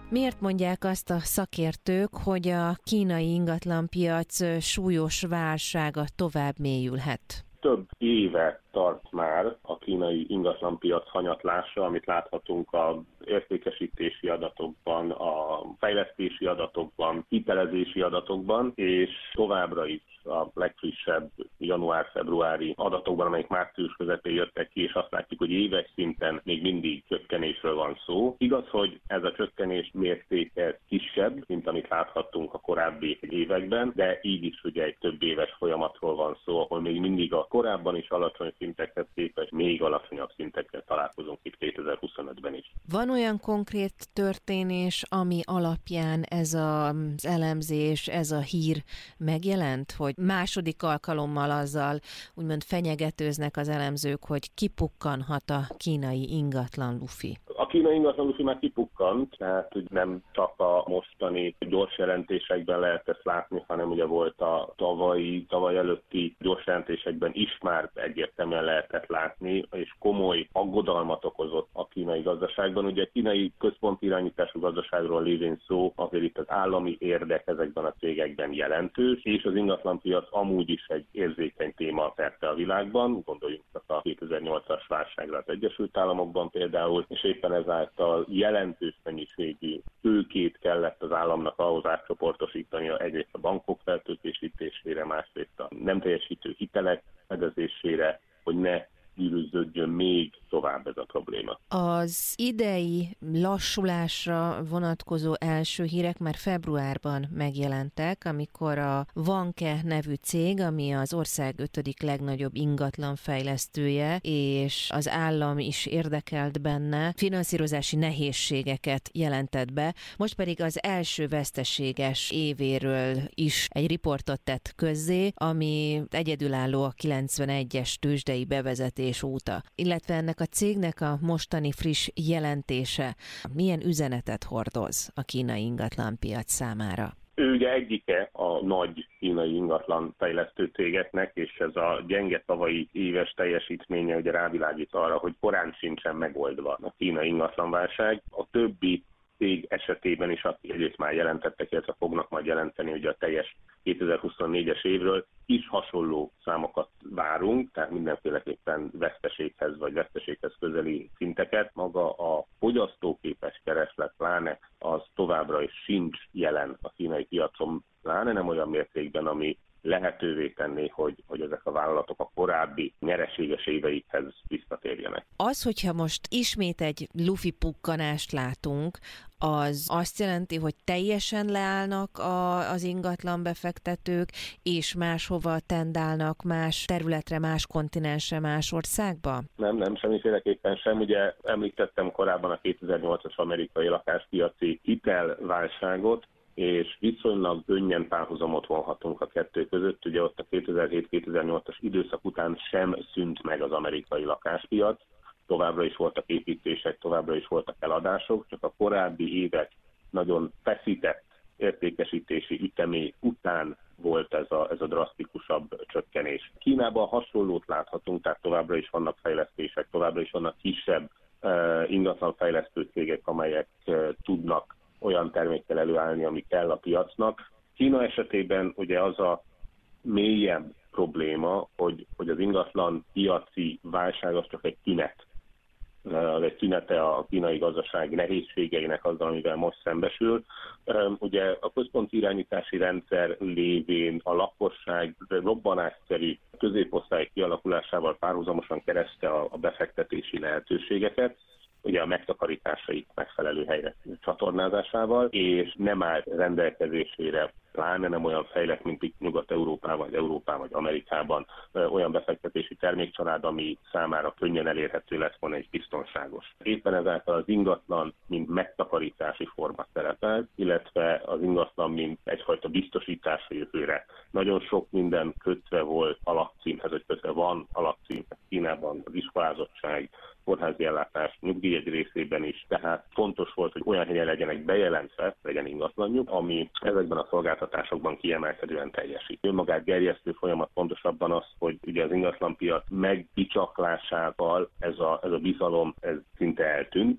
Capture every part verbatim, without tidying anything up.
Miért mondják azt a szakértők, hogy a kínai ingatlanpiac súlyos válsága tovább mélyülhet? Több éve tart már a kínai ingatlanpiac hanyatlása, amit láthatunk az értékesítési adatokban, a fejlesztési adatokban, hitelezési adatokban, és továbbra is a legfrissebb január-februári adatokban, amelyek március közepén jöttek ki, és azt látjuk, hogy éves szinten még mindig csökkenésről van szó. Igaz, hogy ez a csökkenés mértéke kisebb, mint amit láthattunk a korábbi években, de így is ugye egy több éves folyamatról van szó, ahol még mindig a korábban is alacsony szintekhez képest még alacsonyabb szintekkel találkozunk itt kétezer-huszonötben is. Van olyan konkrét történés, ami alapján ez az elemzés, ez a hír megjelent, hogy második alkalommal azzal úgymond fenyegetőznek az elemzők, hogy kipukkanhat a kínai ingatlan lufi? A kínai ingatlan lufi már kipukkant, tehát hogy nem csak a mostani gyors jelentésekben lehet ezt látni, hanem ugye volt a tavalyi, tavaly előtti gyors jelentésekben is már egyértelműen lehetett látni, és komoly aggodalmat okozott a kínai gazdaságban. Ugye a kínai központi irányítású gazdaságról lévén szó, azért itt az állami érdek ezekben a cégekben jelentős, és az ingatlanpiac amúgy is egy érzékeny téma szerte a világban, gondoljunk csak a kétezer-nyolcas válságra az Egyesült Államokban például, és éppen ezáltal jelentős mennyiségű tőkét kellett az államnak ahhoz átcsoportosítania, egyrészt a bankok feltőkésítésére, másrészt a nem teljesítő hitelek fedezésére, hogy ne gyűrűződjön még tovább ez a probléma. Az idei lassulásra vonatkozó első hírek már februárban megjelentek, amikor a Vanke nevű cég, ami az ország ötödik legnagyobb ingatlanfejlesztője, és az állam is érdekelt benne, finanszírozási nehézségeket jelentett be, most pedig az első veszteséges évéről is egy riportot tett közzé, ami egyedülálló a kilencvenegyes tőzsdei bevezetés óta, illetve ennek a cégnek a mostani friss jelentése milyen üzenetet hordoz a kínai ingatlanpiac számára? Ő ugye egyike a nagy kínai ingatlan fejlesztő cégeknek, és ez a gyenge tavalyi éves teljesítménye ugye rávilágít arra, hogy korán sincsen megoldva a kínai ingatlanválság. A többi cég esetében is, akik egyrészt már jelentettek, illetve fognak majd jelenteni ugye a teljes kétezer-huszonnégyes évről, is hasonló számokat várunk, tehát mindenféleképpen veszteséghez vagy veszteséghez közeli szinteket. Maga a fogyasztóképes kereslet pláne az továbbra is sincs jelen a kínai piacon, pláne nem olyan mértékben, ami lehetővé tenni, hogy, hogy ezek a vállalatok a korábbi nyereséges éveikhez visszatérjenek. Az, hogyha most ismét egy lufi pukkanást látunk, az azt jelenti, hogy teljesen leállnak a, az ingatlan befektetők, és máshova tendálnak, más területre, más kontinensre, más országba? Nem, nem, semmiféleképpen sem. Ugye említettem korábban a kétezer-nyolcas amerikai lakáspiaci hitelválságot, és viszonylag könnyen párhuzamot vonhatunk a kettő között. Ugye ott a kétezer-hét-kétezer-nyolcas időszak után sem szűnt meg az amerikai lakáspiac, továbbra is voltak építések, továbbra is voltak eladások, csak a korábbi évek nagyon feszített értékesítési ütemé után volt ez a, ez a drasztikusabb csökkenés. Kínában hasonlót láthatunk, tehát továbbra is vannak fejlesztések, továbbra is vannak kisebb uh, ingatlanfejlesztő cégek, amelyek uh, tudnak olyan termékkel előállni, ami kell a piacnak. Kína esetében ugye az a mélyebb probléma, hogy, hogy az ingatlan piaci válság az csak egy tünet. Az egy tünete a kínai gazdaság nehézségeinek azzal, amivel most szembesül. Ugye a központi irányítási rendszer lévén a lakosság robbanásszerű középosztály kialakulásával párhuzamosan kereszte a befektetési lehetőségeket, ugye a megtakarításaik megfelelő helyre csatornázásával, és nem áll rendelkezésére, pláne nem olyan fejlett, mint itt Nyugat-Európában, vagy Európában, vagy Amerikában olyan befektetési termékcsalád, ami számára könnyen elérhető lesz volna és biztonságos. Éppen ezáltal az ingatlan, mint megtakarítási forma szerepel, illetve az ingatlan, mint egyfajta biztosítás a jövőre. Nagyon sok minden kötve volt a lakcímhez, hogy kötve van a lakcímhez Kínában, az iskolázottság, kórházi ellátás, nyugdíj egy részében is, tehát fontos volt, hogy olyan helyen legyenek bejelentve, legyen ingatlanjuk, ami ezekben a szolgáltatásokban kiemelkedően teljesít. Önmagát gerjesztő folyamat pontosabban az, hogy ugye az ingatlanpiac megbicsaklásával ez a, ez a bizalom ez szinte eltűnt,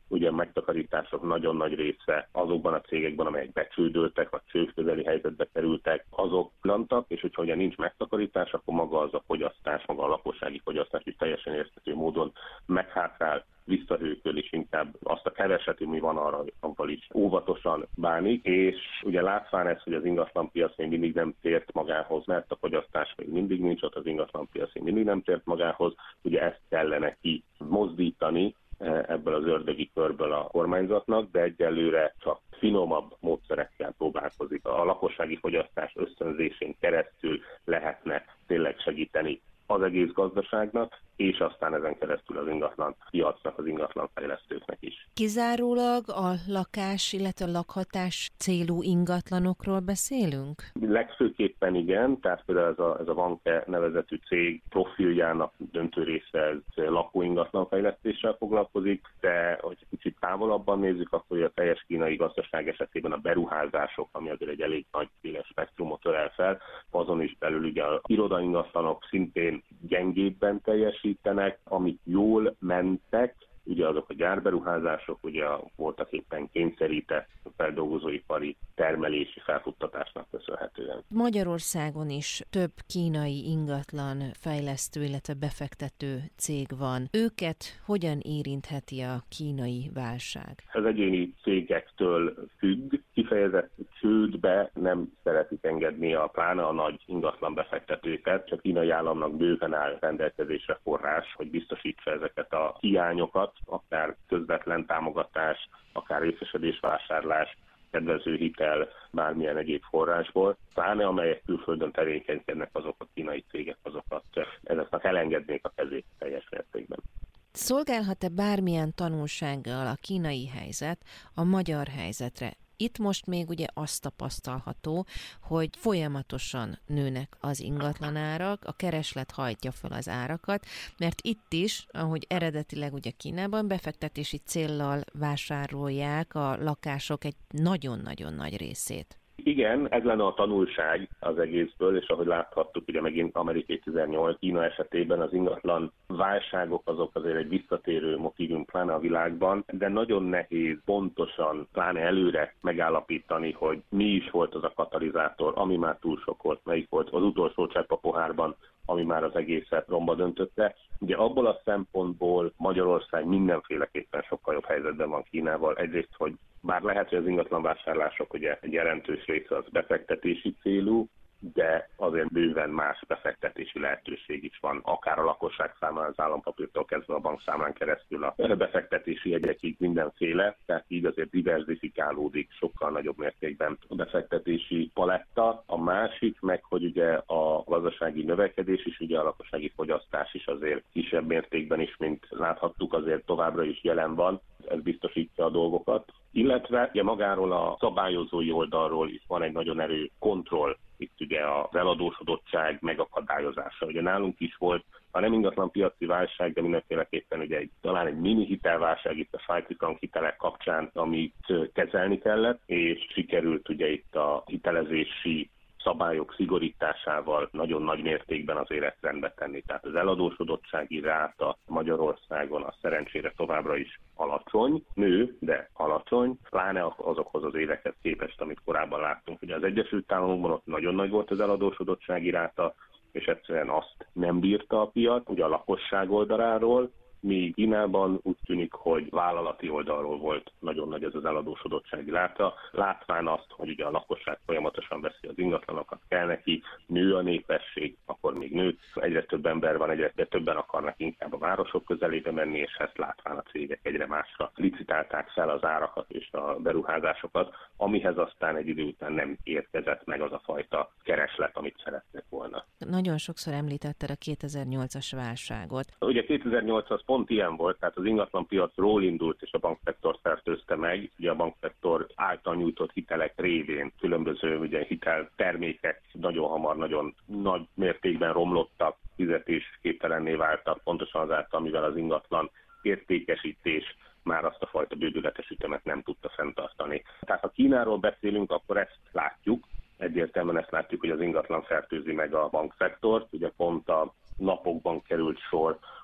ugye a megtakarítások nagyon nagy része azokban a cégekben, amelyek becsődöltek, vagy csőd közeli helyzetbe kerültek, azok lantak, és hogyha ugye nincs megtakarítás, akkor maga az a fogyasztás, maga a lakossági fogyasztás is teljesen érthető módon meghátrál, visszahőköl, és inkább azt a keveset, ami van arra, abban is óvatosan bánik, és ugye látván ez, hogy az ingatlanpiac még mindig nem tért magához, mert a fogyasztás még mindig nincs ott, az ingatlanpiac még mindig nem tért magához, ugye ezt kellene ki mozdítani ebből az ördögi körből a kormányzatnak, de egyelőre csak finomabb módszerekkel próbálkozik. A lakossági fogyasztás ösztönzésén keresztül lehetne tényleg segíteni az egész gazdaságnak, és aztán ezen keresztül az ingatlan piacnak, az ingatlan fejlesztőknek is. Kizárólag a lakás, illetve a lakhatás célú ingatlanokról beszélünk? Legfőképpen igen, tehát például ez a, ez a Vanke nevezetű cég profiljának döntő része ez lakóingatlan fejlesztéssel foglalkozik, de hogy kicsit távolabban nézzük, akkor a teljes kínai gazdaság esetében a beruházások, ami azért egy elég nagy széles spektrumot ölel fel, azon is belül ugye az irodaingatlanok szintén gyengébben teljesítenek, amik jól mentek, ugye azok a gyárberuházások, ugye voltak éppen kényszerített feldolgozóipari termelési felfuttatásnak köszönhetően. Magyarországon is több kínai ingatlan fejlesztő, illetve befektető cég van. Őket hogyan érintheti a kínai válság? Az egyéni cégektől függ, kifejezett csődbe nem szeretik engedni a pláne a nagy ingatlan befektetőket, csak a kínai államnak bőven áll rendelkezésre forrás, hogy biztosítsa ezeket a hiányokat, akár közvetlen támogatás, akár részesedésvásárlás, kedvező hitel, bármilyen egyéb forrásból, pláne amelyek külföldön tevékenykednek, azok a kínai cégek, azokat ezeknek elengednék a kezét teljes mértékben. Szolgálhat-e bármilyen tanulsággal a kínai helyzet a magyar helyzetre? Itt most még ugye azt tapasztalható, hogy folyamatosan nőnek az ingatlanárak, a kereslet hajtja fel az árakat, mert itt is, ahogy eredetileg ugye Kínában befektetési céllal vásárolják a lakások egy nagyon-nagyon nagy részét. Igen, ez lenne a tanulság az egészből, és ahogy láthattuk, ugye megint Amerikai kétezer-nyolc, Kína esetében az ingatlan válságok azok azért egy visszatérő motívum pláne a világban, de nagyon nehéz pontosan, pláne előre megállapítani, hogy mi is volt az a katalizátor, ami már túl sok volt, melyik volt az utolsó csepp a pohárban, ami már az egészet romba döntötte. Ugye abból a szempontból Magyarország mindenféleképpen sokkal jobb helyzetben van Kínával. Egyrészt, hogy bár lehet, hogy az ingatlanvásárlások ugye egy jelentős része az befektetési célú, de azért bőven más befektetési lehetőség is van, akár a lakosság számára az állampapírtól kezdve a bankszámlán keresztül a befektetési jegyekig mindenféle, tehát így azért diverzifikálódik sokkal nagyobb mértékben a befektetési paletta. A másik meg, hogy ugye a gazdasági növekedés is, ugye a lakossági fogyasztás is azért kisebb mértékben is, mint láthattuk, azért továbbra is jelen van, ez biztosítja a dolgokat. Illetve ugye magáról a szabályozói oldalról is van egy nagyon erős kontroll, itt ugye az eladósodottság megakadályozása. Ugye nálunk is volt, ha nem ingatlan piaci válság, de mindenféleképpen ugye egy, talán egy mini hitelválság itt a svájci frank hitelek kapcsán, amit kezelni kellett, és sikerült ugye itt a hitelezési szabályok szigorításával nagyon nagy mértékben az élet rendbe tenni. Tehát az eladósodottsági ráta Magyarországon a szerencsére továbbra is alacsony, nő, de alacsony, pláne azokhoz az évekhez képest, amit korábban láttunk. Ugye az Egyesült Államokban ott nagyon nagy volt az eladósodottsági ráta, és egyszerűen azt nem bírta a piac, ugye a lakosság oldaláról, míg Kínában úgy tűnik, hogy vállalati oldalról volt nagyon nagy ez az eladósodottsági ráta. Látván azt, hogy ugye a lakosság folyamatosan veszi az ingatlanokat, kell neki, nő a népesség, akkor még nő, egyre több ember van, egyre többen akarnak inkább a városok közelébe menni, és ezt látván a cégek egyre másra licitálták fel az árakat és a beruházásokat, amihez aztán egy idő után nem érkezett meg az a fajta kereslet, amit szerettek volna. Nagyon sokszor említetted a kétezer-nyolcas válságot. Ugye kétezer-nyolc az pont ilyen volt, tehát az ingatlanpiacról indult, és a bankszektor fertőzte meg. Ugye a bankszektor által nyújtott hitelek révén különböző ugye, hiteltermékek nagyon hamar, nagyon nagy mértékben romlottak, fizetésképtelenné váltak, pontosan azáltal, mivel az ingatlan értékesítés már azt a fajta bődületes ütemet nem tudta fenntartani. Tehát ha Kínáról beszélünk, akkor ezt látjuk. Egyértelműen ezt látjuk, hogy az ingatlan fertőzi meg a bankszektort. Ugye pont a napokban került sor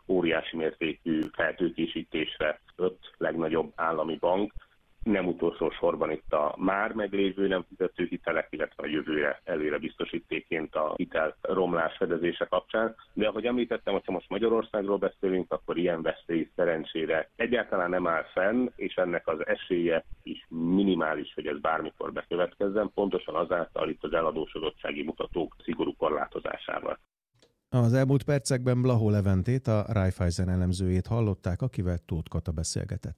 óriási mértékű feltőkésítésre öt legnagyobb állami bank, nem utolsó sorban itt a már meglévő nem fizető hitelek, illetve a jövőre előre biztosítéként a hitel romlás fedezése kapcsán. De ahogy említettem, hogyha most Magyarországról beszélünk, akkor ilyen veszély szerencsére egyáltalán nem áll fenn, és ennek az esélye is minimális, hogy ez bármikor bekövetkezzen, pontosan azáltal itt az eladósodottsági mutatók szigorú korlátozásával. Az elmúlt percekben Blahó Leventét, a Raiffeisen elemzőjét hallották, akivel Tóth Kata beszélgetett.